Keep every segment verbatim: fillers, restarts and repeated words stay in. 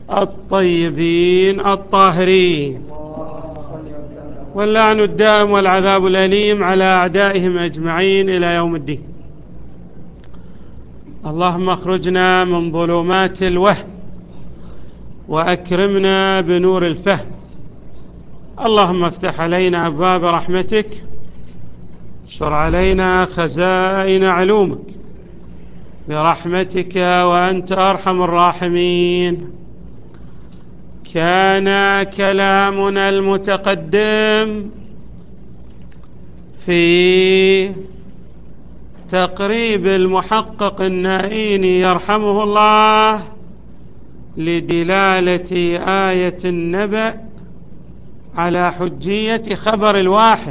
الطيبين الطاهرين، واللعن الدائم والعذاب الأليم على أعدائهم أجمعين إلى يوم الدين. اللهم اخرجنا من ظلمات الوهم وأكرمنا بنور الفهم. اللهم افتح علينا أبواب رحمتك، اشر علينا خزائن علومك برحمتك وأنت أرحم الراحمين. كان كلامنا المتقدم في تقريب المحقق النائيني يرحمه الله لدلالة آية النبأ على حجية خبر الواحد،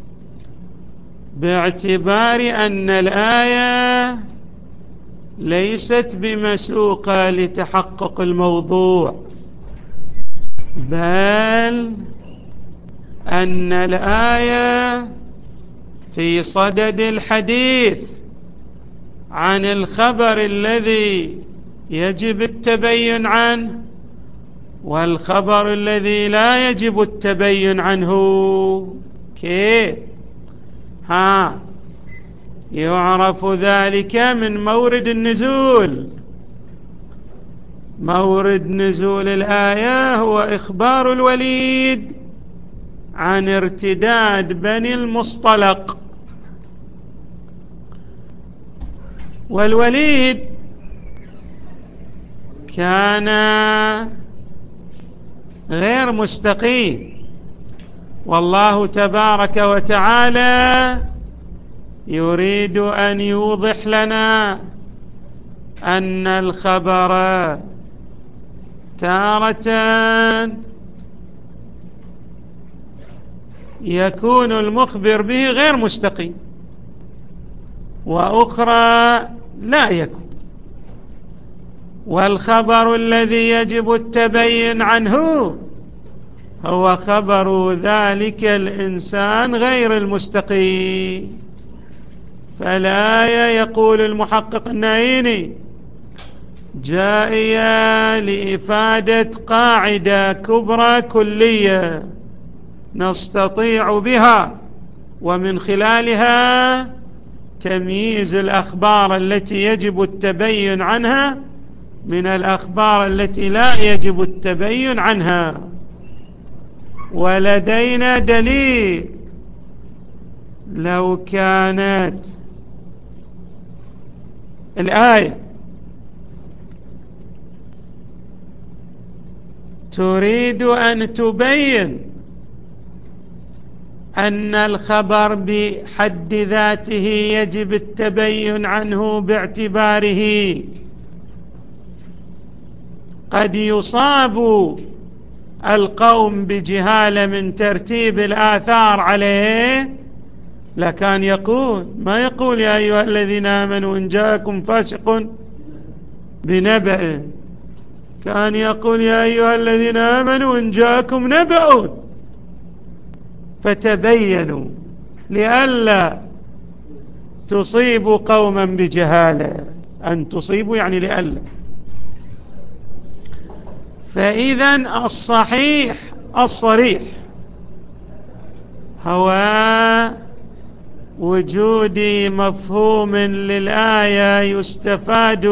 باعتبار أن الآية ليست بمسوقة لتحقق الموضوع، بل أن الآية في صدد الحديث عن الخبر الذي يجب التبين عنه والخبر الذي لا يجب التبين عنه. كيف؟ ها يعرف ذلك من مورد النزول. مورد نزول الآية هو إخبار الوليد عن ارتداد بني المصطلق. والوليد كان غير مستقيم، والله تبارك وتعالى يريد أن يوضح لنا أن الخبر تارة يكون المخبر به غير مستقيم، وأخرى لا يكون. والخبر الذي يجب التبين عنه هو خبر ذلك الإنسان غير المستقيم. فالآية يقول المحقق النائيني جائية لإفادة قاعدة كبرى كلية نستطيع بها ومن خلالها تمييز الأخبار التي يجب التبين عنها من الأخبار التي لا يجب التبين عنها. ولدينا دليل، لو كانت الآية تريد أن تبين أن الخبر بحد ذاته يجب التبين عنه باعتباره قد يصاب القوم بجهالة من ترتيب الآثار عليه، لكان يقول ما يقول يا أيها الذين آمنوا إن جاءكم فاسق بنبأ، كان يقول يا أيها الذين آمنوا إن جاءكم نبأ فتبينوا لئلا تصيبوا قوما بجهالة. أن تصيبوا يعني لئلا. فإذن الصحيح الصريح هو وجود مفهوم للآية يستفاد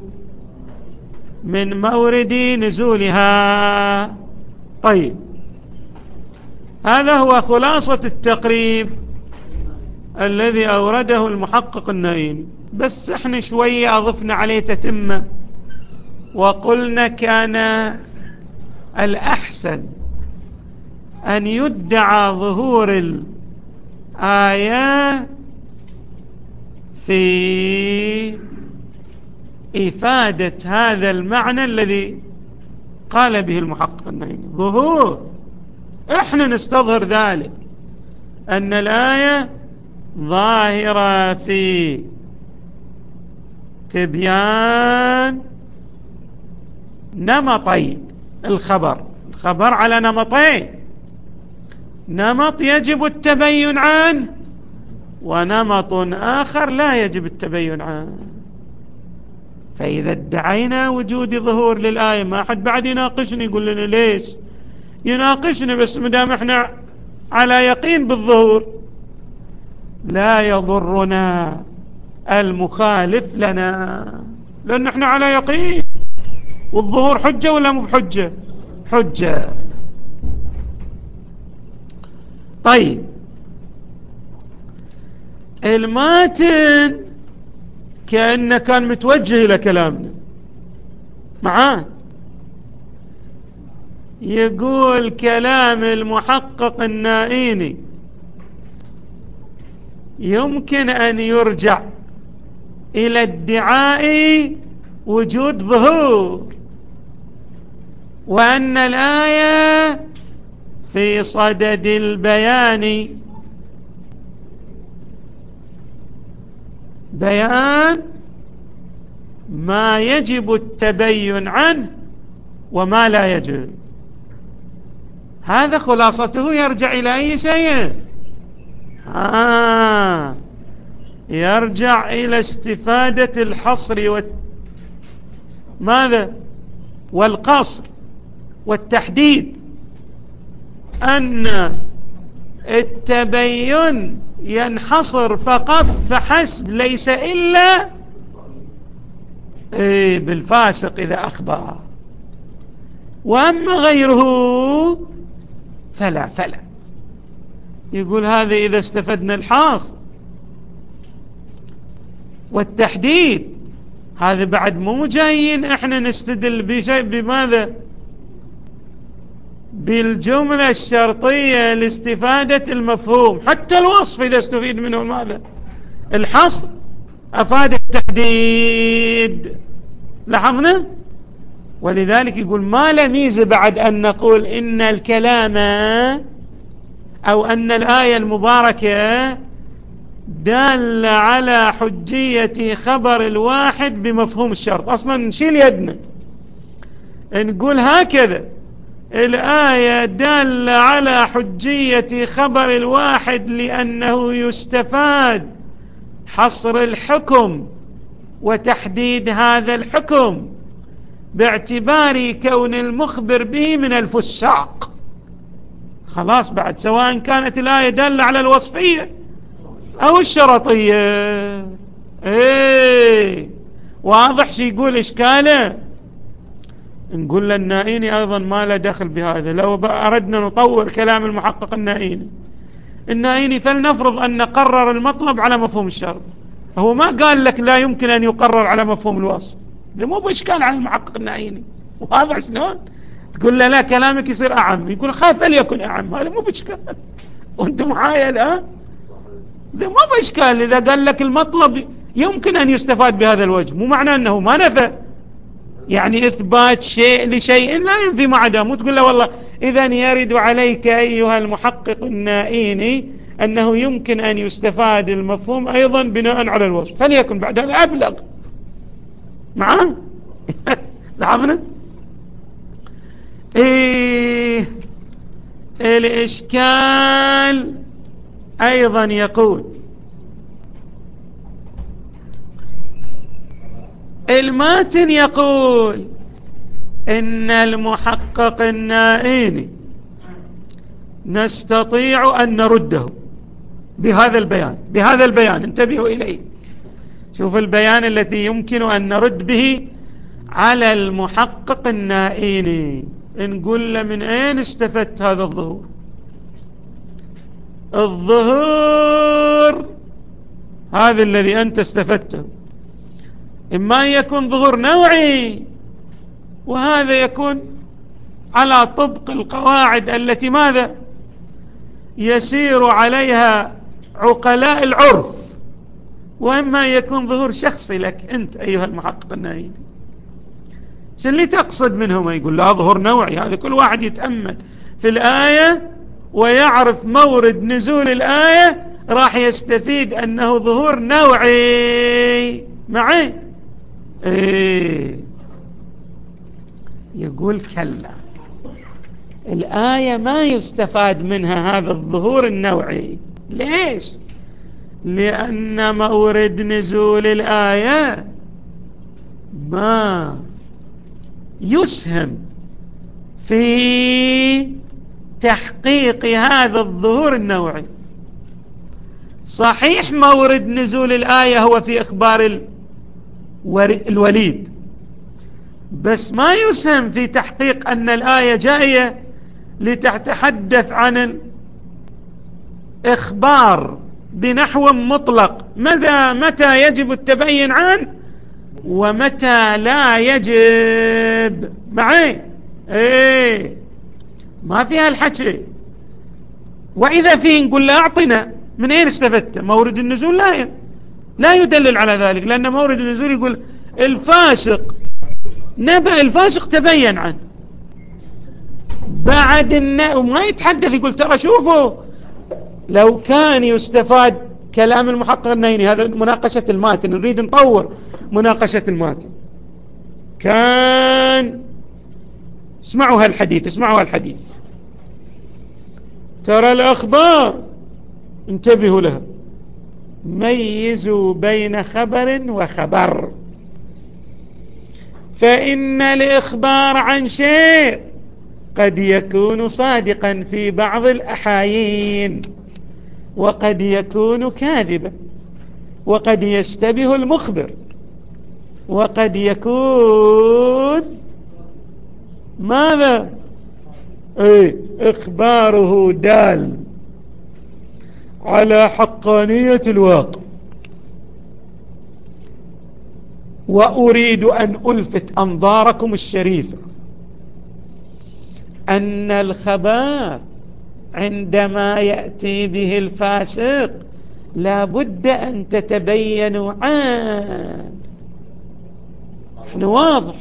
من مورد نزولها. طيب، هذا هو خلاصة التقريب الذي أورده المحقق النائيني. بس احنا شوية أضفنا عليه تتمة وقلنا كان الأحسن أن يدعى ظهور الآية في إفادة هذا المعنى الذي قال به المحقق النائيني. ظهور، احنا نستظهر ذلك، أن الآية ظاهرة في تبيان نمطي الخبر. الخبر على نمطين، نمط يجب التبين عنه ونمط آخر لا يجب التبين عنه. فإذا ادعينا وجود ظهور للآية ما أحد بعد يناقشني يقول لنا ليش يناقشنا، بس مدام احنا على يقين بالظهور لا يضرنا المخالف لنا، لأن احنا على يقين. والظهور حجة ولا مو بحجة؟ حجة. طيب الماتن كأنه كان متوجه إلى كلامنا معاه، يقول كلام المحقق النائيني يمكن أن يرجع إلى ادعاء وجود ظهور، وأن الآية في صدد البيان بيان ما يجب التبين عنه وما لا يجب. هذا خلاصته. يرجع إلى أي شيء؟ آه يرجع إلى استفادة الحصر و... ماذا؟ والقصر والتحديد، أن التبين ينحصر فقط فحسب، ليس إلا إيه بالفاسق إذا أخبر، وأما غيره فلا فلا. يقول هذا إذا استفدنا الحاصر والتحديد، هذا بعد مو جايين احنا نستدل بشيء بماذا؟ بالجملة الشرطية لاستفادة المفهوم. حتى الوصف إذا استفيد منه ماذا؟ الحصر أفاد التحديد. لاحظنا؟ ولذلك يقول ما لميز بعد أن نقول إن الكلام أو أن الآية المباركة دال على حجية خبر الواحد بمفهوم الشرط. أصلا نشيل يدنا نقول هكذا الآية دال على حجية خبر الواحد لأنه يستفاد حصر الحكم وتحديد هذا الحكم باعتبار كون المخبر به من الفساق. خلاص بعد سواء كانت الآية دالة على الوصفية أو الشرطية. ايه واضح شي يقول إشكاله. نقول للنائيني أيضا ما له دخل بهذا. لو أردنا نطور كلام المحقق النائيني النائيني فلنفرض أن نقرر المطلب على مفهوم الشرط، هو ما قال لك لا يمكن أن يقرر على مفهوم الوصف، ده مو بإشكال على المحقق النائيني. واضح شلون؟ تقول له لا كلامك يصير أعم، يقول خاف فليكن أعم، هذا مو بإشكال. وانتم معايا الآن؟ ده مو بإشكال. إذا قال لك المطلب يمكن أن يستفاد بهذا الوجه، مو معنى أنه ما نفى، يعني إثبات شيء لشيء لا ينفي ما عداه. مو تقول له والله إذن يرد عليك أيها المحقق النائيني أنه يمكن أن يستفاد المفهوم أيضا بناء على الوصف، فليكن بعد هذا أبلغ معاه. لاحظنا؟ إيه الإشكال أيضا يقول الماتن يقول إن المحقق النائيني نستطيع أن نرده بهذا البيان. بهذا البيان انتبهوا إليه، شوف البيان الذي يمكن أن نرد به على المحقق النائيني. نقول له من أين استفدت هذا الظهور؟ الظهور هذا الذي أنت استفدته إما يكون ظهور نوعي، وهذا يكون على طبق القواعد التي ماذا يسير عليها عقلاء العرف، وإما يكون ظهور شخصي لك أنت أيها المحقق النائيني. شو اللي تقصد منهما؟ يقول لا ظهور نوعي، هذا كل واحد يتأمل في الآية ويعرف مورد نزول الآية راح يستفيد أنه ظهور نوعي معي. إيه يقول كلا، الآية ما يستفاد منها هذا الظهور النوعي. ليش؟ لأن مورد نزول الآية ما يسهم في تحقيق هذا الظهور النوعي. صحيح مورد نزول الآية هو في إخبار الوليد، بس ما يسهم في تحقيق أن الآية جاية لتتحدث عن الإخبار بنحو مطلق، متى متى يجب التبين عنه ومتى لا يجب. معي؟ ايه، ما فيها الحكي. وإذا فيه نقول له أعطنا من أين استفدت. مورد النزول لا لا يدلل على ذلك، لأن مورد النزول يقول الفاسق، نبأ الفاسق تبين عنه. بعد ما يتحدث يقول ترى شوفوا، لو كان يستفاد كلام المحقق النيني، هذا مناقشة الماتن، نريد نطور مناقشة الماتن، كان اسمعوا هالحديث، اسمعوا هالحديث. ترى الأخبار انتبهوا لها، ميزوا بين خبر وخبر، فإن الإخبار عن شيء قد يكون صادقا في بعض الأحايين، وقد يكون كاذبا، وقد يشتبه المخبر، وقد يكون ماذا؟ ايه، إخباره دال على حقانية الواقع. وأريد أن ألفت أنظاركم الشريفة أن الخبر عندما يأتي به الفاسق لا بد أن تتبينوا عنه. احنا واضح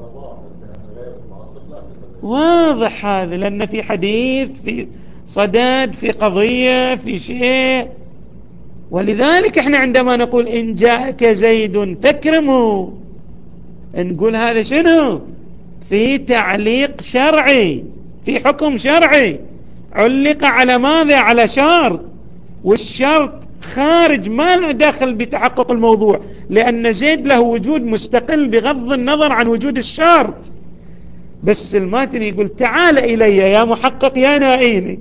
واضح هذا، لأن في حديث، في صدد، في قضية، في شيء. ولذلك احنا عندما نقول إن جاءك زيد فاكرمه، نقول هذا شنو؟ في تعليق شرعي، في حكم شرعي علق على ماذا؟ على شرط، والشرط خارج، ما له دخل بتحقق الموضوع، لأن زيد له وجود مستقل بغض النظر عن وجود الشرط. بس الماتن يقول تعال إلي يا محقق يا نائيني،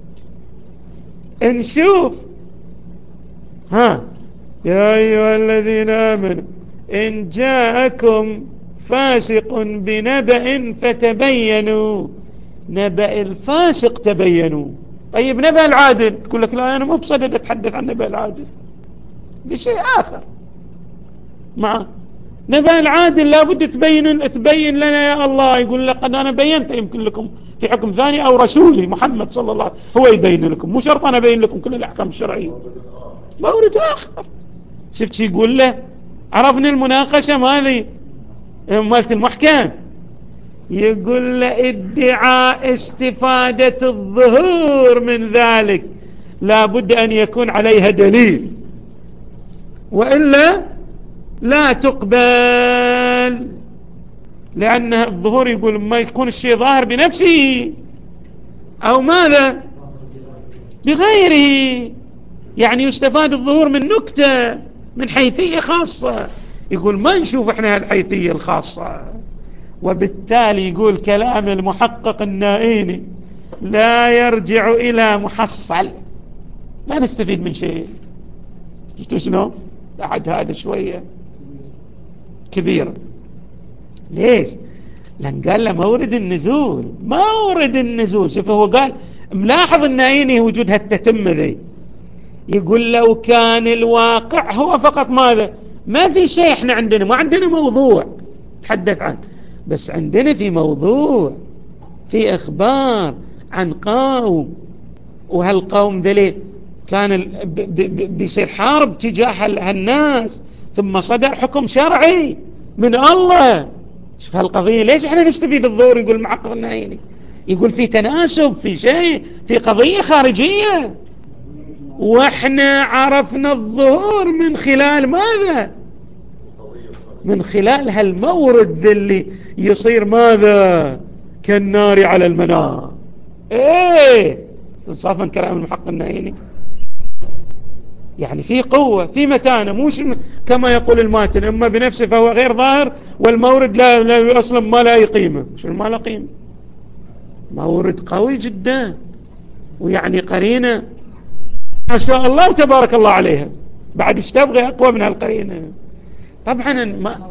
نشوف. ها يا أيها الذين آمنوا إن جاءكم فاسق بنبأ فتبينوا. نبأ الفاسق تبينوا. طيب نبأ العادل، تقول لك لا أنا مو بصدد أتحدث عن نبأ العادل، لشيء آخر. مع نبأ العادل لابد تبين تبين لنا يا الله. يقول لقد أنا بينت يمكن لكم في حكم ثاني، أو رسولي محمد صلى الله عليه وسلم هو يبين لكم، مو شرط أنا أبين لكم كل الأحكام الشرعية. مورد آخر. شفت شي يقول له؟ عرفنا المناقشة ماذي مالت المحكم. يقول له ادعاء استفادة الظهور من ذلك لابد أن يكون عليها دليل، وإلا لا تقبل، لأن الظهور يقول ما يكون الشيء ظاهر بنفسه أو ماذا بغيره، يعني يستفاد الظهور من نكتة، من حيثية خاصة. يقول ما نشوف احنا هالحيثية الخاصة، وبالتالي يقول كلام المحقق النائيني لا يرجع إلى محصل، لا نستفيد من شيء. شفتوا شنو؟ بعد هذا شوية كبير. ليش؟ لأن قال له مورد النزول، مورد النزول. شوف هو قال ملاحظ النائيني وجود هالتتمة ذي. يقول لو كان الواقع هو فقط ماذا؟ ما في شيء، احنا عندنا ما عندنا موضوع تحدث عنه، بس عندنا في موضوع، في إخبار عن قوم، وهالقوم ذلك كان بيصير حرب تجاه هالناس، ثم صدر حكم شرعي من الله. شوف هالقضية ليش احنا نستفيد الظهور؟ يقول المحقق النائيني يقول في تناسب، في شيء، في قضية خارجية، واحنا عرفنا الظهور من خلال ماذا؟ من خلال هالمورد اللي يصير ماذا؟ كالنار على المنار. ايه انصافا كلام المحقق النائيني. يعني في قوة في متانة، مش كما يقول الماتن اما بنفسه فهو غير ظاهر والمورد لا, لا اصلا ما لا قيمة. مش ما لا قيمة، مورد قوي جدا، ويعني قرينة ما شاء الله تبارك الله عليها، بعد ايش تبغي اقوى من هالقرينة؟ طبعا ما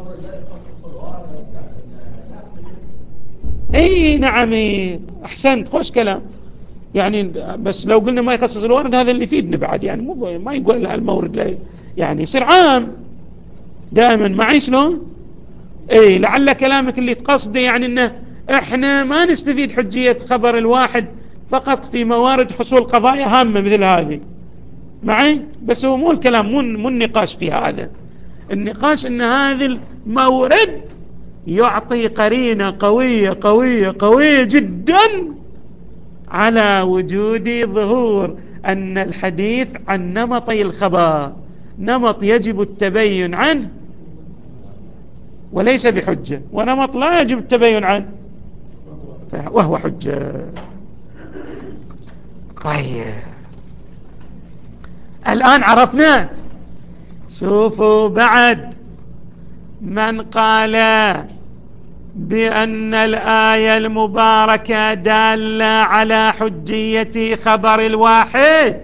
اي نعم احسنت، خوش كلام. يعني بس لو قلنا ما يخصص الوارد هذا اللي يفيدنا بعد، يعني مو ما يقول المورد لا يعني يصير عام دائما معي شلون. اي لعل كلامك اللي تقصده يعني انه احنا ما نستفيد حجية خبر الواحد فقط في موارد حصول قضايا هامة مثل هذه معي، بس هو مو الكلام، مو مو النقاش في هذا. النقاش ان هذا المورد يعطي قرينة قوية قوية قوية جدا على وجود ظهور أن الحديث عن نمطي الخبر نمط يجب التبين عنه وليس بحجة، ونمط لا يجب التبين عنه وهو حجة. طيب الآن عرفنا. شوفوا بعد من قال بأن الآية المباركة دالة على حجية خبر الواحد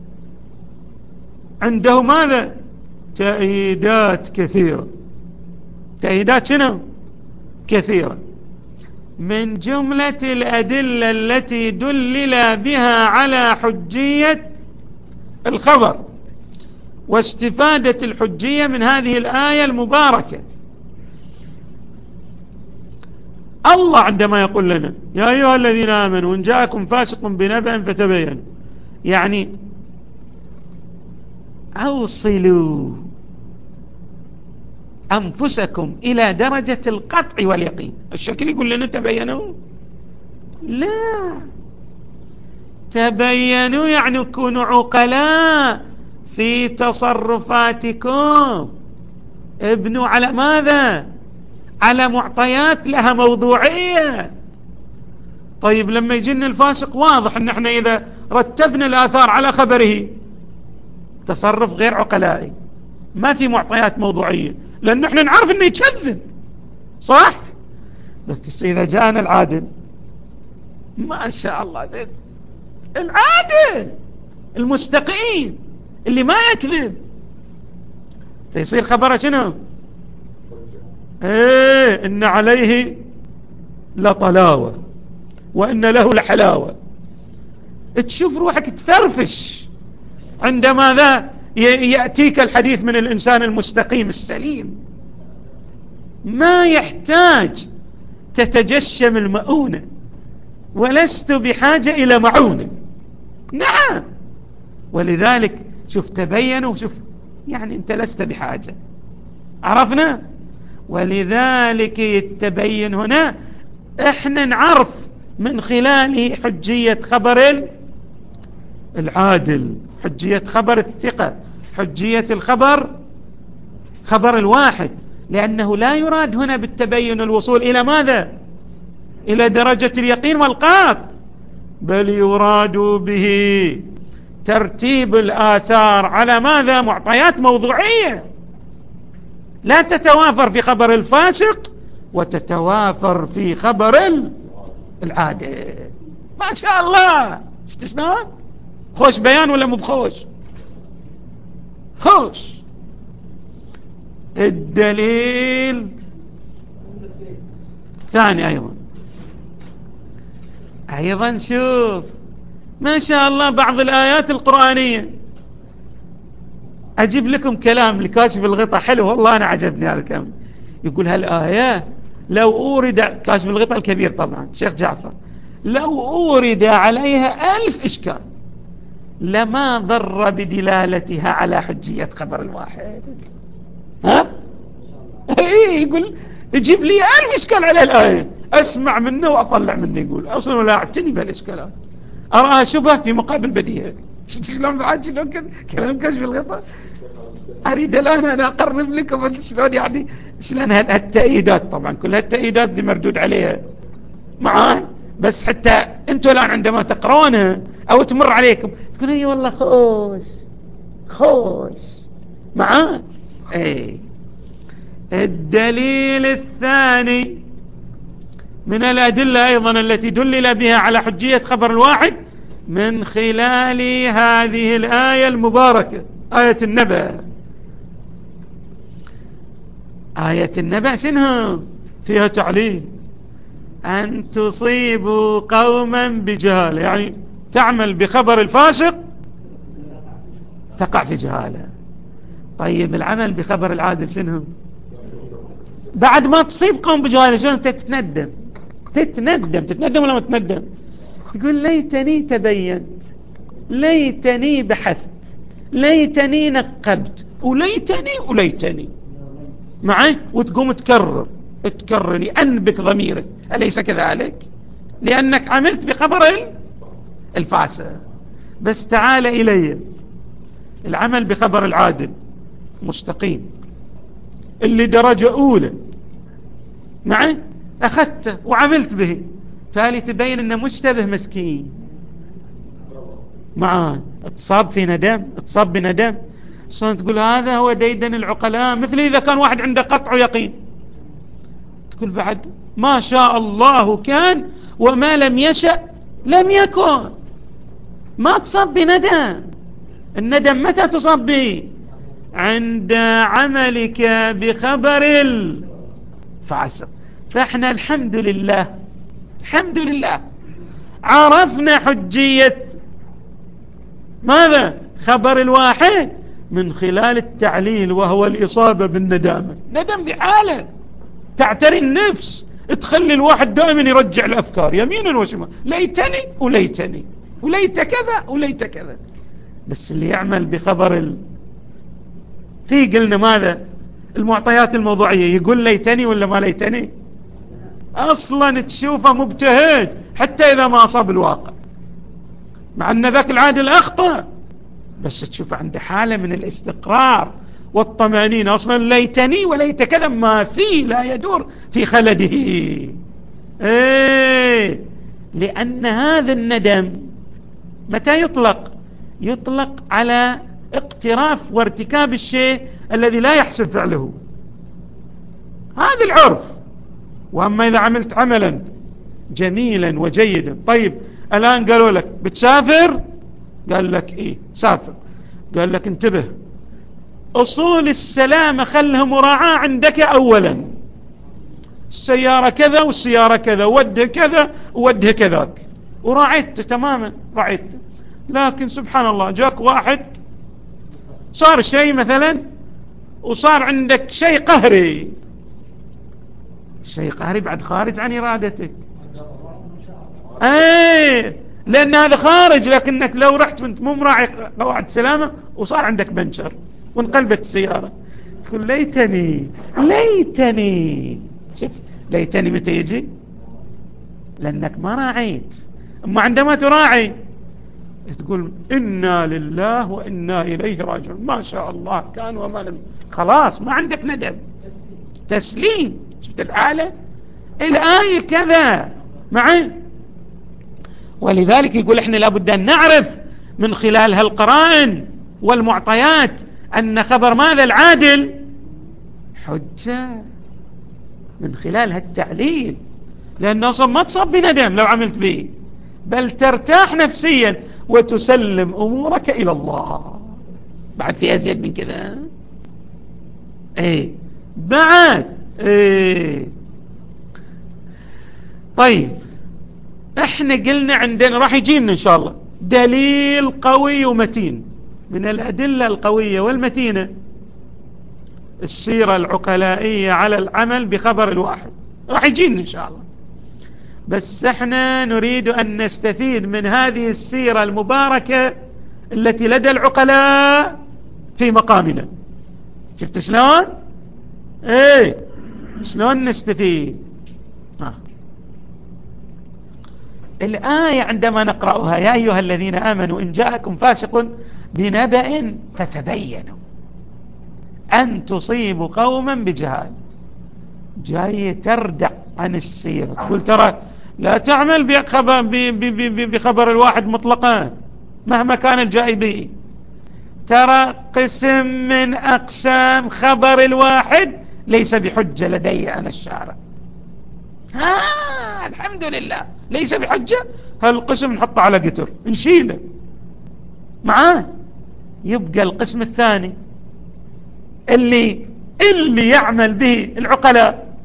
عنده ماذا؟ تأييدات كثيرة. تأييدات شنو؟ كثيرة. من جملة الأدلة التي دلل بها على حجية الخبر واستفادة الحجية من هذه الآية المباركة، الله عندما يقول لنا يا أيها الذين آمنوا إن جاءكم فاسق بنبأ فتبينوا، يعني أوصلوا أنفسكم إلى درجة القطع واليقين. الشكل يقول لنا تبينوا؟ لا، تبينوا يعني كونوا عقلاء في تصرفاتكم، ابنوا على ماذا؟ على معطيات لها موضوعية. طيب لما يجينا الفاسق واضح ان احنا اذا رتبنا الآثار على خبره تصرف غير عقلائي، ما في معطيات موضوعية، لأن احنا نعرف انه يكذب صح. بس اذا جاءنا العادل ما شاء الله، العادل المستقيم اللي ما يكذب، فيصير خبره شنو؟ ايه ان عليه لطلاوة وان له لحلاوة. تشوف روحك تفرفش عندما ذا يأتيك الحديث من الإنسان المستقيم السليم، ما يحتاج تتجشم المؤونة، ولست بحاجة إلى معونة. نعم، ولذلك شوف تبينوا، شوف يعني أنت لست بحاجة، عرفنا. ولذلك يتبين هنا احنا نعرف من خلاله حجية خبر العادل، حجية خبر الثقة، حجية الخبر خبر الواحد، لأنه لا يراد هنا بالتبين الوصول إلى ماذا؟ إلى درجة اليقين والقاط، بل يراد به ترتيب الآثار على ماذا؟ معطيات موضوعية لا تتوافر في خبر الفاسق وتتوافر في خبر العادل. ما شاء الله، شفت شلون؟ خوش بيان ولا مو بخوش؟ خوش. الدليل الثاني أيضا أيضا شوف ما شاء الله بعض الآيات القرآنية. أجيب لكم كلام لكاشف الغطاء حلو والله أنا عجبني هذا الكلام. يقول هالآية لو أورد، كاشف الغطاء الكبير طبعا شيخ جعفر، لو أورد عليها ألف إشكال لما ضر بدلالتها على حجية خبر الواحد. ها ايه يقول يجيب لي ألف إشكال على الآية أسمع منه وأطلع منه، يقول أصلا ولا أعتني بالإشكالات، أراها شبه في مقابل بديهة. شفت شلون بعد شلون كلام كشف الغطاء؟ أريد الآن أنا أقرب لكم شلون يعني شلون هالتأييدات، طبعا كل هالتأييدات دي مردود عليها معاي، بس حتى أنتوا الآن عندما تقرونها أو تمر عليكم تقول اي والله خوش خوش معاه. اي الدليل الثاني من الأدلة أيضا التي دلل بها على حجية خبر الواحد من خلال هذه الآية المباركة، آية النبأ. آية النبأ شنو فيها؟ تعليل. أن تصيبوا قوما بجهالة، يعني تعمل بخبر الفاسق تقع في جهالة. طيب العمل بخبر العادل شنو؟ بعد ما تصيب قوم بجهالة شنو؟ تتندم تتندم تتندم ولا ما تتندم؟ تقول ليتني تبينت، ليتني بحثت، ليتني نقبت، وليتني وليتني معي، وتقوم تكرر تكرر لأنبك ضميرك، أليس كذلك؟ لأنك عملت بخبر الفاسق. بس تعال إلي العمل بخبر العادل مستقيم اللي درجة أولى معي، أخذته وعملت به، تالي تبين أنه مشتبه مسكين معاه، اتصاب في ندم، اتصاب بندم. شلون تقول هذا هو ديدن العقلاء؟ مثل إذا كان واحد عنده قطع يقين، تقول بعد ما شاء الله كان وما لم يشأ لم يكن. ما تصاب بندم. الندم متى تصاب به؟ عند عملك بخبر الفاسق. فاحنا الحمد لله الحمد لله عرفنا حجية ماذا؟ خبر الواحد من خلال التعليل، وهو الإصابة بالندامة. ندم ذي حالة تعتري النفس، تخلي الواحد دائما يرجع الأفكار يمينا وشمالا، ليتني وليتني وليت كذا وليت كذا. بس اللي يعمل بخبر ال... في قلنا ماذا؟ المعطيات الموضوعية، يقول ليتني ولا ما ليتني؟ أصلا تشوفه مبتهج حتى إذا ما أصاب الواقع، مع أن ذاك العادل أخطأ، بس تشوفه عنده حالة من الاستقرار والطمأنينة. أصلا ليتني وليت كذا ما فيه، لا يدور في خلده. إيه، لأن هذا الندم متى يطلق؟ يطلق على اقتراف وارتكاب الشيء الذي لا يحسن فعله، هذا العرف. وأما إذا عملت عملا جميلا وجيدا، طيب الآن قالوا لك بتسافر، قال لك إيه سافر، قال لك انتبه أصول السلامة خلها مراعاة عندك أولا، السيارة كذا والسيارة كذا، وده كذا وده كذاك، وراعيت تماما راعيت. لكن سبحان الله جاك واحد صار شيء مثلا، وصار عندك شيء قهري، شيء قهري بعد خارج عن إرادتك. ايه، لأن هذا خارج، لكنك لو رحت وانت مو مراعي قواعد سلامة وصار عندك بنشر وانقلبت السيارة، تقول ليتني ليتني. شوف ليتني متى يجي؟ لأنك ما راعيت. أما عندما تراعي تقول إنا لله وإنا إليه راجعون، ما شاء الله كان وما لم، خلاص ما عندك ندم، تسليم. شفت الحالة؟ الآية كذا معي. ولذلك يقول احنا لابد أن نعرف من خلال هالقرائن والمعطيات أن خبر ماذا العادل حجة من خلال هالتعليل، لأنه أصلا ما تصاب بندم لو عملت به، بل ترتاح نفسيا وتسلم أمورك إلى الله. بعد في أزيد من كذا؟ ايه بعد ايه. طيب احنا قلنا عندنا راح يجينا ان شاء الله دليل قوي ومتين من الأدلة القوية والمتينة، السيرة العقلائية على العمل بخبر الواحد، راح يجينا ان شاء الله. بس احنا نريد ان نستفيد من هذه السيرة المباركة التي لدى العقلاء في مقامنا. شفت شلون؟ ايه شلون نستفيد؟ آه. الآية عندما نقرأها يا أيها الذين آمنوا إن جاءكم فاسق بنبأ فتبينوا أن تصيبوا قوما بجهال، جاي تردع عن السيرة، تقول ترى لا تعمل بخبر, بخبر الواحد مطلقا مهما كان الجاي به، ترى قسم من أقسام خبر الواحد ليس بحجة لدي أنا الشارع. ها الحمد لله ليس بحجة، هالقسم نحطه على قتر نشيله معاه. يبقى القسم الثاني اللي اللي يعمل به العقلاء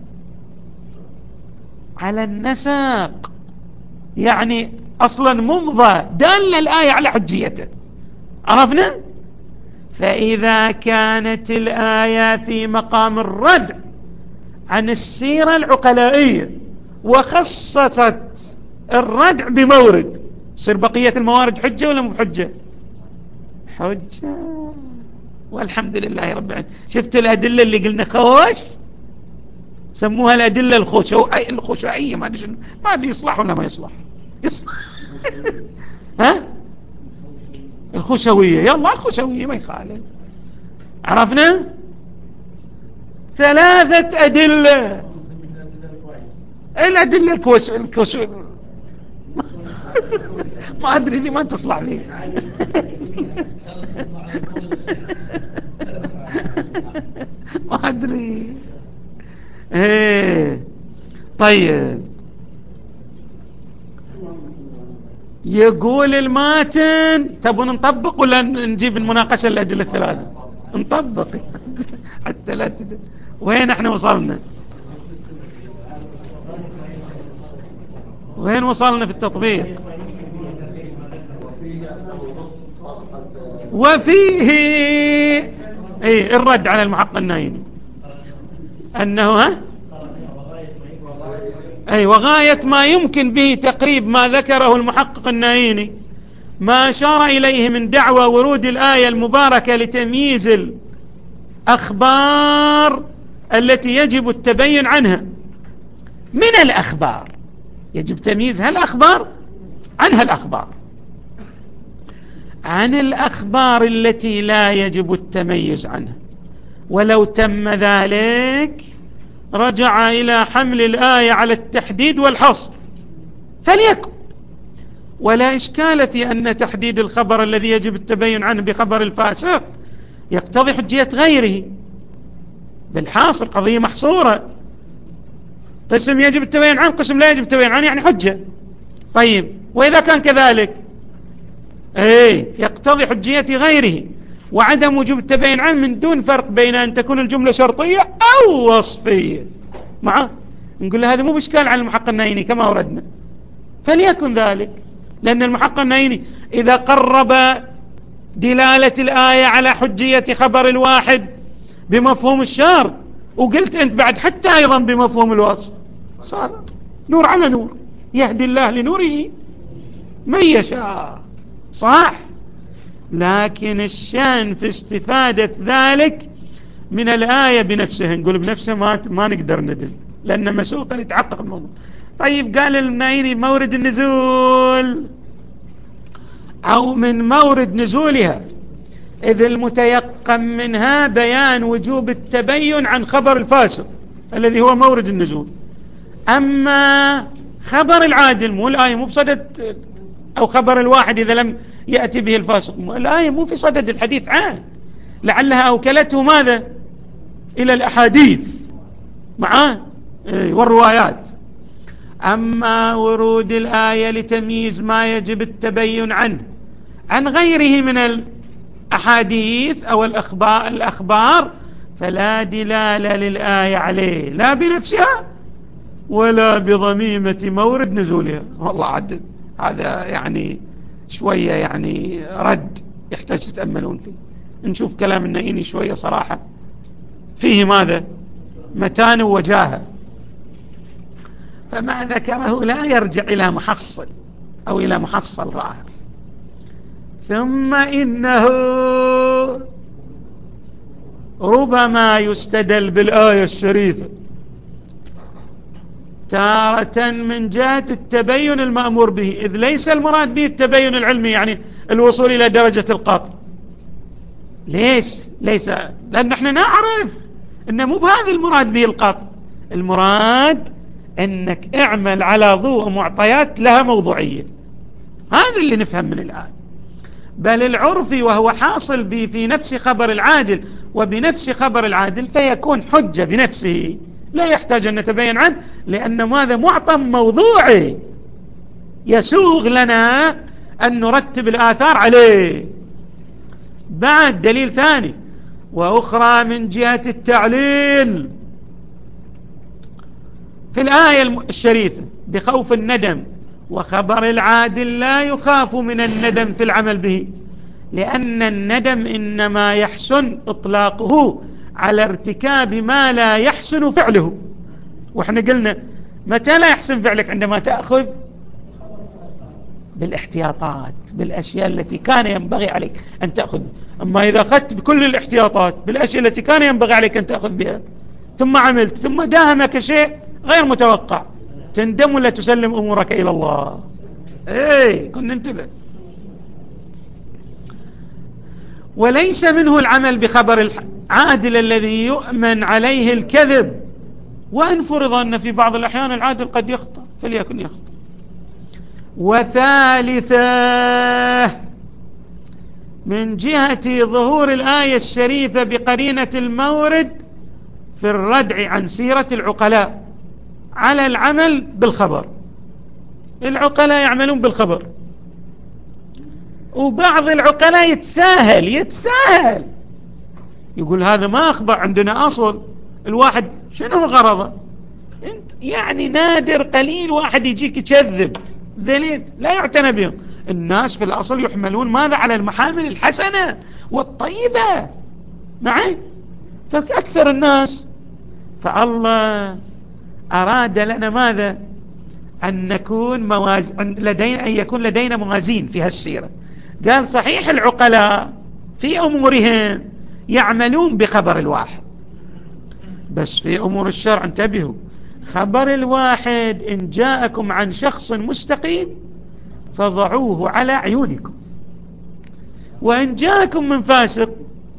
على النسق، يعني أصلا ممضى دال الآية على حجيته، عرفنا؟ فإذا كانت الآية في مقام الردع عن السيرة العقلائية وخصصت الردع بمورد، صير بقية الموارد حجة ولا مو حجة؟ حجة، والحمد لله رب العالمين. شفت الأدلة اللي قلنا خوش سموها الأدلة الخشوعية، الخشوعية ما أدري ما أدري يصلح ولا ما يصلح، يصلح ها الخشوية، يلا الخشوية ما يخالف. عرفنا ثلاثة أدلة، الأدلة الكوش الكوش ما أدري ذي ما تصلح ذي ما أدري. ايه طيب، يقول الماتن تبون نطبق ولا نجيب المناقشة الأدلة الثلاثة؟ نطبق حتى لا تد... وين احنا وصلنا؟ وين وصلنا في التطبيق؟ وفيه ايه الرد على المحقق النايني انه ها اي وغاية ما يمكن به تقريب ما ذكره المحقق النايني ما أشار إليه من دعوى ورود الآية المباركة لتمييز الأخبار التي يجب التبين عنها من الأخبار، يجب تمييز هالأخبار عن هالأخبار، عن الأخبار التي لا يجب التميز عنها. ولو تم ذلك رجع إلى حمل الآية على التحديد والحصر، فليكن. ولا إشكال في أن تحديد الخبر الذي يجب التبين عنه بخبر الفاسق يقتضي حجية غيره بالحاصل، قضية محصورة، قسم يجب التبين عنه قسم لا يجب التبين عنه يعني حجة. طيب وإذا كان كذلك ايه يقتضي حجية غيره وعدم وجوب التبين عنه من دون فرق بين أن تكون الجملة شرطية أو وصفية. معه نقول له هذا مو بإشكال على المحقق النايني كما أردنا، فليكن ذلك، لأن المحقق النايني إذا قرب دلالة الآية على حجية خبر الواحد بمفهوم الشرط وقلت أنت بعد حتى أيضا بمفهوم الوصف، صار نور على نور، يهدي الله لنوره من يشاء، صح. لكن الشان في استفادة ذلك من الآية بنفسها، نقول بنفسها ما, ما نقدر ندل لأن مسوقا يتحقق الموضوع. طيب قال النايني مورد النزول أو من مورد نزولها، إذ المتيقن منها بيان وجوب التبين عن خبر الفاسق الذي هو مورد النزول. أما خبر العادل مو الآية مو بصدد، أو خبر الواحد إذا لم يأتي به الفاسق الآية مو في صدد الحديث عنه، لعلها أوكلته ماذا إلى الأحاديث معاه والروايات. أما ورود الآية لتمييز ما يجب التبين عنه عن غيره من الأحاديث أو الأخبار, الأخبار فلا دلالة للآية عليه لا بنفسها ولا بضميمة مورد نزولها. والله عدل هذا يعني شوية يعني رد يحتاج تتأملون فيه. نشوف كلام النايني شوية صراحة فيه ماذا متان وجاهة، فما ذكره لا يرجع إلى محصل أو إلى محصل ظاهر. ثم إنه ربما يستدل بالآية الشريفة تارة من جهة التبين المأمور به، إذ ليس المراد به التبين العلمي يعني الوصول إلى درجة القطع. ليش ليس؟ لأن احنا نعرف أنه مو بهذا المراد به القطع، المراد أنك اعمل على ضوء معطيات لها موضوعية، هذا اللي نفهم من الآية. بل العرفي وهو حاصل به في نفس خبر العادل وبنفس خبر العادل، فيكون حجة بنفسه لا يحتاج أن نتبين عنه، لأن هذا معطى موضوعي يسوغ لنا أن نرتب الآثار عليه. بعد دليل ثاني وأخرى من جهة التعليل في الآية الشريفة بخوف الندم، وخبر العادل لا يخاف من الندم في العمل به، لأن الندم إنما يحسن إطلاقه على ارتكاب ما لا يحسن فعله. وإحنا قلنا متى لا يحسن فعلك؟ عندما تأخذ بالاحتياطات، بالأشياء التي كان ينبغي عليك أن تأخذ. أما إذا أخذت بكل الاحتياطات بالأشياء التي كان ينبغي عليك أن تأخذ بها ثم عملت ثم داهمك شيء غير متوقع، تندم ولا تسلم أمورك إلى الله؟ إيه، كن ننتبه. وليس منه العمل بخبر العادل الذي يؤمن عليه الكذب، وإن فرض أن في بعض الأحيان العادل قد يخطأ فليكن يخطأ. وثالثة من جهة ظهور الآية الشريفة بقرينة المورد في الردع عن سيرة العقلاء على العمل بالخبر. العقلاء يعملون بالخبر، وبعض العقلاء يتساهل يتساهل يقول هذا ما أخبر، عندنا أصل الواحد شنو غرضه؟ انت يعني نادر قليل واحد يجيك يكذب، ذليل لا يعتنى بهم. الناس في الأصل يحملون ماذا؟ على المحامل الحسنة والطيبة معي، فأكثر الناس. فالله أراد لنا ماذا؟ أن نكون موازين لدينا، أن يكون لدينا موازين في هالسيرة. قال صحيح العقلاء في أمورهم يعملون بخبر الواحد، بس في أمور الشرع انتبهوا، خبر الواحد إن جاءكم عن شخص مستقيم فضعوه على عيونكم، وإن جاءكم من فاسق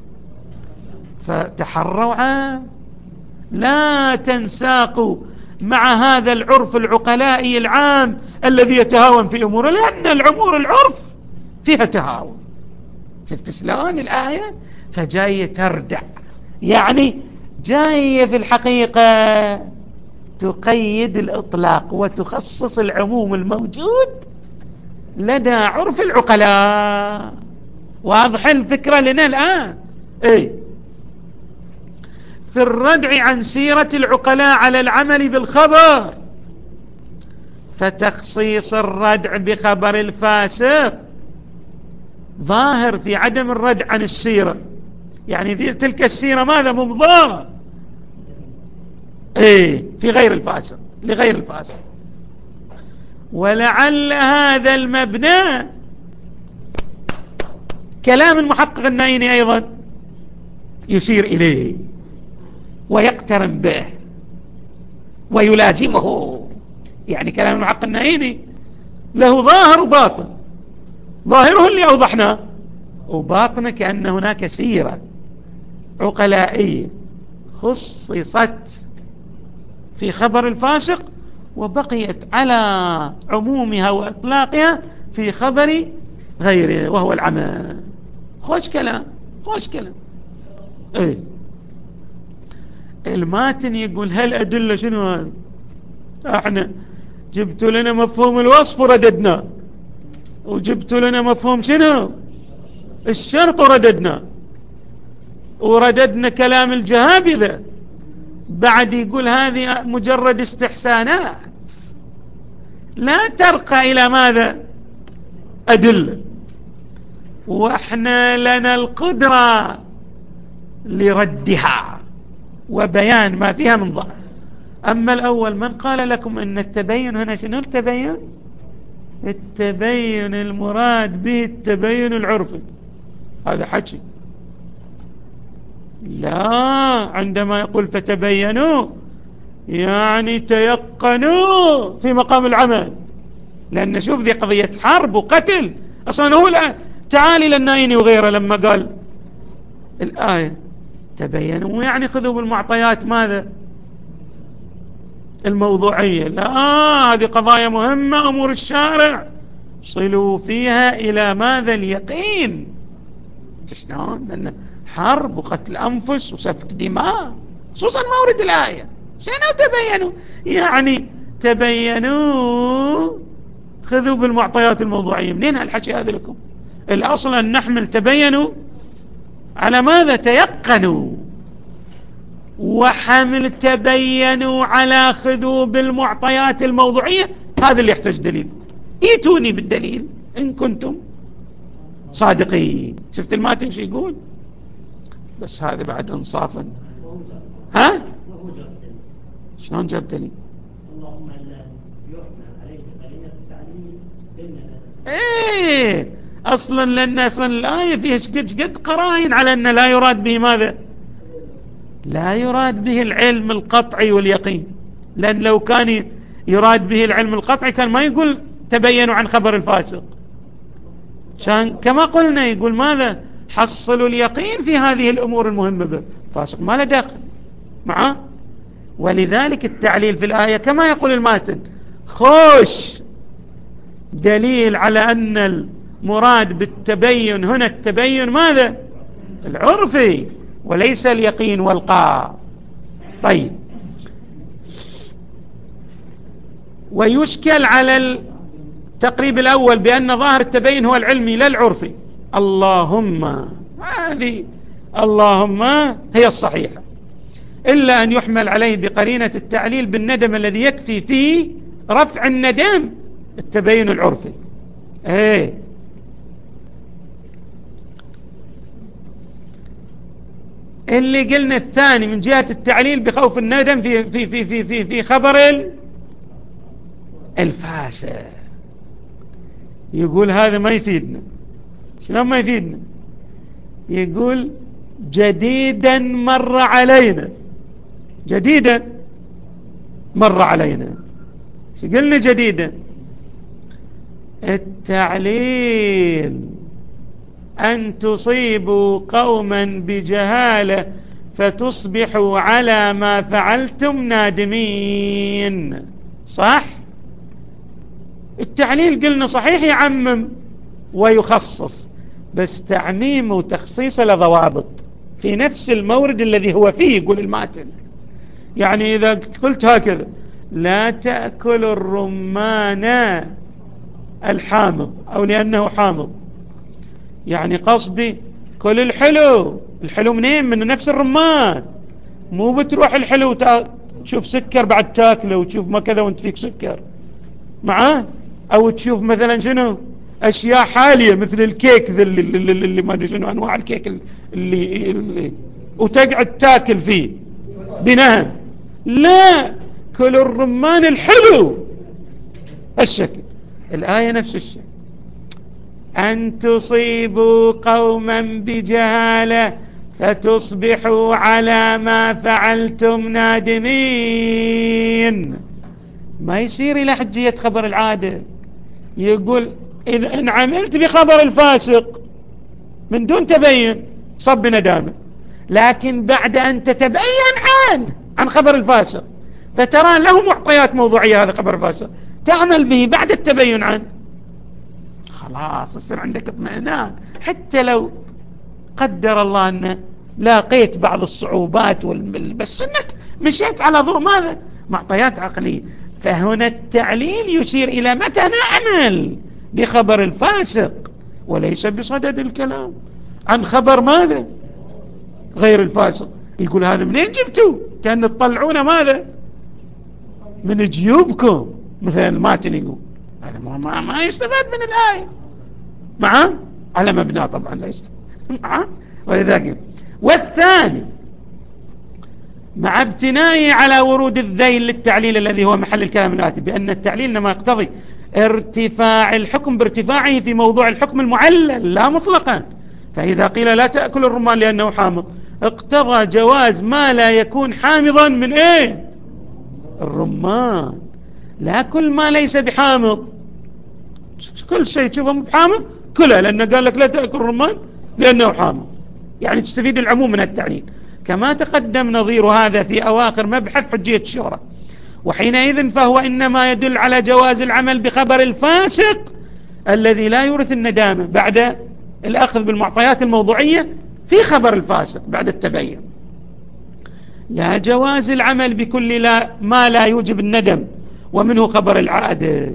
فتحروا عنه، لا تنساقوا مع هذا العرف العقلائي العام الذي يتهاون في أموره، لأن الأمور العرف فيها تهاون. شفت شلون الآية؟ فجاية تردع، يعني جاية في الحقيقة تقيد الإطلاق وتخصص العموم الموجود لدى عرف العقلاء. واضح الفكرة لنا الآن؟ اي في الردع عن سيرة العقلاء على العمل بالخبر، فتخصيص الردع بخبر الفاسق ظاهر في عدم الردع عن السيرة، يعني في تلك السيرة ماذا؟ ممضاة ايه في غير الفاسق، لغير الفاسق. ولعل هذا المبنى كلام المحقق النائيني أيضا يشير إليه ويقترن به ويلازمه. يعني كلام المحقق النائيني له ظاهر وباطن، ظاهره اللي أوضحناه، وباطنه كأن هناك سيرة عقلائية خصصت في خبر الفاسق وبقيت على عمومها وإطلاقها في خبر غيره وهو العمى. خوش كلام، خوش كلام. ايه الماتن يقول هل أدلة شنو هذا؟ احنا جبتوا لنا مفهوم الوصف ورددنا، وجبتوا لنا مفهوم شنو الشرط ورددنا، ورددنا كلام الجهابذة، بعد يقول هذه مجرد استحسانات لا ترقى إلى ماذا؟ أدلة. وإحنا لنا القدرة لردها وبيان ما فيها من ضعف. أما الأول من قال لكم أن التبين هنا شنو التبين؟ التبين المراد به التبين العرفي، هذا حكي. لا، عندما يقول فتبينوا يعني تيقنوا في مقام العمل، لأن شوف ذي قضية حرب وقتل أصلا. هو الآن تعالي للنائيني وغيره لما قال الآية تبينوا يعني خذوا بالمعطيات ماذا؟ الموضوعية. لا، هذه قضايا مهمة، أمور الشارع صلوا فيها إلى ماذا؟ اليقين. شلون؟ لأن حرب وقتل أنفس وسفك دماء، خصوصا مورد الآية. شنو تبينوا؟ يعني تبينوا، خذوا بالمعطيات الموضوعية. منين هالحكي هذا لكم؟ الأصل أن نحمل تبينوا على ماذا؟ تيقنوا. وحمل تبينوا على خذوا بالمعطيات الموضوعية، هذا اللي يحتاج دليل. ايتوني بالدليل إن كنتم صادقين. شفت الماتن شو يقول؟ بس هذا بعد انصافا. ها؟ شلون جاب دليل؟ اللهم الا يحمل عليه قرينة التعليل بالندم. ايه اصلا، لان اصلا الايه فيها شقد شقد قرائن على ان لا يراد به ماذا؟ لا يراد به العلم القطعي واليقين. لان لو كان يراد به العلم القطعي كان ما يقول تبينوا عن خبر الفاسق، كان كما قلنا يقول ماذا؟ حصلوا اليقين في هذه الامور المهمه به. الفاسق ما له دخل معه. ولذلك التعليل في الآية كما يقول الماتن خوش دليل على أن المراد بالتبين هنا التبين ماذا؟ العرفي وليس اليقين والقاء. طيب، ويشكل على التقريب الأول بأن ظاهر التبين هو العلمي لا العرفي. اللهم هذه اللهم هي الصحيحة، إلا أن يحمل عليه بقرينة التعليل بالندم الذي يكفي فيه رفع الندم التبين العرفي. ايه اللي قلنا الثاني من جهة التعليل بخوف الندم في في في في في, في خبر الفاسق. يقول هذا ما يفيدنا. شلون ما يفيدنا؟ يقول جديدا مر علينا، جديدا مر علينا. شو قلنا جديدا؟ التعليل أن تصيبوا قوما بجهالة فتصبحوا على ما فعلتم نادمين. صح؟ التعليل قلنا صحيح يعمم ويخصص، بس تعميم وتخصيص لضوابط في نفس المورد الذي هو فيه. يقول الماتن يعني إذا قلت هكذا لا تأكل الرمان الحامض أو لأنه حامض، يعني قصدي كل الحلو. الحلو منين؟ من نفس الرمان. مو بتروح الحلو تشوف سكر بعد تاكله وتشوف ما كذا وانت فيك سكر معاه، أو تشوف مثلا شنو أشياء حالية مثل الكيك ذي اللي, اللي, اللي ما أدري شنو أنواع الكيك اللي, اللي وتقعد تاكل فيه بنهم. لا، كل الرمان الحلو الشكل. الآية نفس الشيء، أن تصيبوا قوما بجهالة فتصبحوا على ما فعلتم نادمين. ما يصير إلى حجية خبر العادة. يقول إذا إن عملت بخبر الفاسق من دون تبين صب ندامة، لكن بعد أن تتبين عن عن خبر الفاسق فترى له معطيات موضوعية هذا خبر الفاسق تعمل به بعد التبين عنه، خلاص يصير عندك اطمئنان. حتى لو قدر الله أن لاقيت بعض الصعوبات والمل، بس أنك مشيت على ضوء ماذا؟ معطيات عقلية. فهنا التعليل يشير إلى متى نعمل بخبر الفاسق وليس بصدد الكلام عن خبر ماذا؟ غير الفاسق. يقول هذا منين جبتوا؟ كأن تطلعون ماذا؟ من جيوبكم مثل الماتن. يقول هذا ما, ما يستفاد من الآية معه على مبنى طبعا لا يستفاد معه. ولذلك والثاني مع ابتنائه على ورود الذيل للتعليل الذي هو محل الكلام الآتي بأن التعليل إنما يقتضي ارتفاع الحكم بارتفاعه في موضوع الحكم المعلل لا مطلقا. فإذا قيل لا تأكل الرمان لأنه حامض اقتضى جواز ما لا يكون حامضا من ايه؟ الرمان. لا كل ما ليس بحامض، كل شيء تشوفه بحامض كله، لأنه قال لك لا تأكل الرمان لأنه حامض، يعني تستفيد العموم من التعليل. كما تقدم نظير هذا في أواخر مبحث حجية الشهرة. وحينئذ فهو إنما يدل على جواز العمل بخبر الفاسق الذي لا يورث الندامة بعد الأخذ بالمعطيات الموضوعية في خبر الفاسق بعد التبين. لا جواز العمل بكل لا ما لا يوجب الندم ومنه خبر العادة.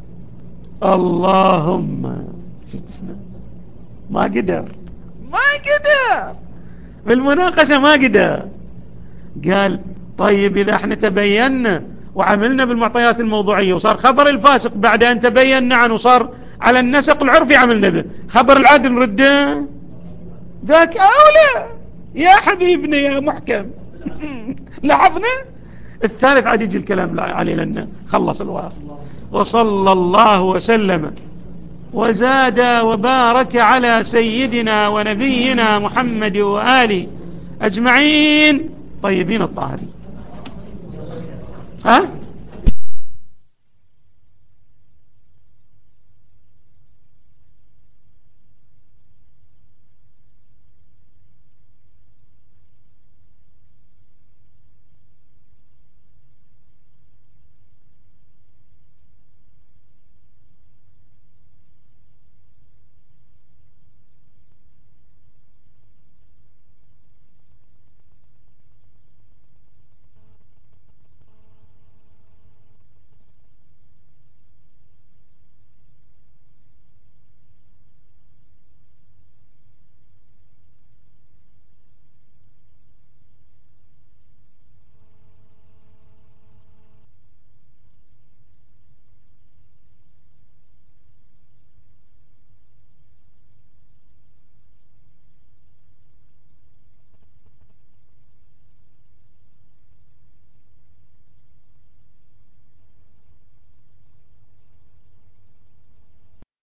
اللهم ما قدر ما قدر بالمناقشة، ما قدر. قال طيب إذا احنا تبينا وعملنا بالمعطيات الموضوعية وصار خبر الفاسق بعد أن تبينا عنه وصار على النسق العرفي عملنا به، خبر العادل نرده ذاك أولى يا حبيبنا يا محكم. لاحظنا الثالث عاد يجي الكلام عليه لأنه خلص الواقع. وصلى الله وسلم وزاد وبارك على سيدنا ونبينا محمد وآله أجمعين طيبين الطاهرين. ها